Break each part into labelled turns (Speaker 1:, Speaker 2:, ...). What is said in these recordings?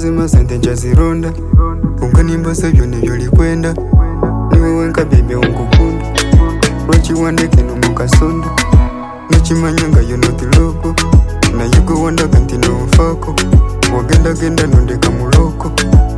Speaker 1: mazima sente njazironda unkanimba sabyo nebyo likwenda niwe wenka bebe unkukunda lwakiwandeke nomukasonda nokimanya nga yo notiloko naye gwe wandaga nti nonfaako wagendagenda nondeka muloko.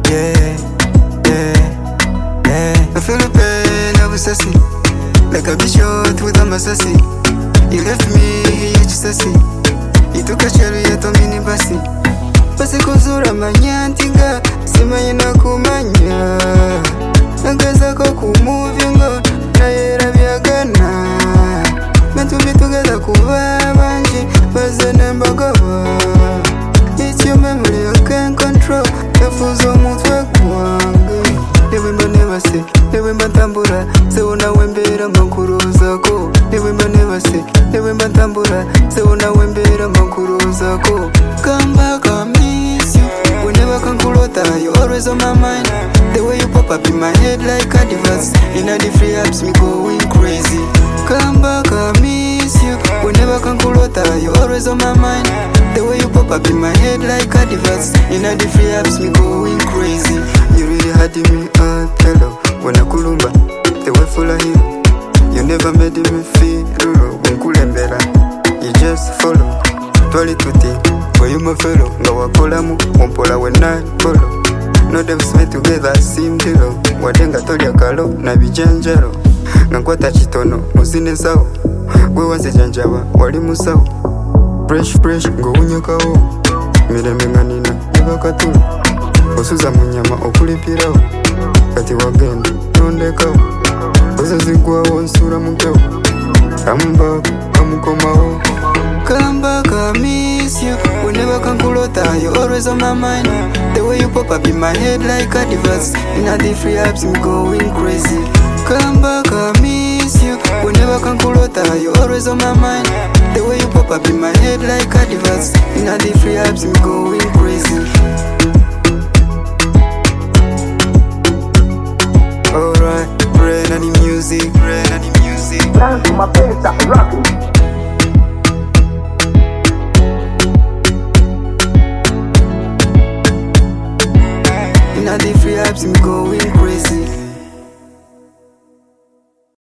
Speaker 1: I feel the pain of a sassy, like a bitch shot with a masasi. You left me each sassy. You took a cherry at a mini basi. Basi kuzura manyantinga, simanye na kumanya. Nagaza ko kumuvinga, na yera byagana. Meant to be together kubabanji, baze nembagawa. It's your memory I can't control. Yafuzo mutwe kwange. Newemba nevase, newemba ntambura, seona wembera makuru zako. Newemba nevase, newemba ntambura, seona wembera makuru zako. Come back, I miss you. Whenever kankulota, you always on my mind. The way you pop up in my head like a device. In a free apps, me going crazy. Come back, I miss you. Whenever kankulota, you always on my mind. The way you pop up in my head like a device. In a free apps, me going crazy. You really had me up, hello. When I kulumba, the way full of you. You never made me feel rude. Unkulembera, you just follow. Twali tuti, where you my fellow. Nga wakola mu, umpola when I follow. No them smell together, seem tilo. Wadenga tolia kalo, na bijanjaro. Ngankwata chitono, uzine sao. Gwe wanse janjawa, wali musao. Fresh, ngo unyakao. Mirembe nganina, iba katulu. Osuza munyama okulipirawo kati wagenda nondekawo ozazigwawo nsura mukewo kamba kamukomawo. Come back, I miss you. Whenever kankulota, you always on my mind. The way you pop up in my head like a device. In a free apps, me going crazy. Come back, I miss you. Whenever kankulota, you always on my mind. The way you pop up in my head like a device. In a free apps, me going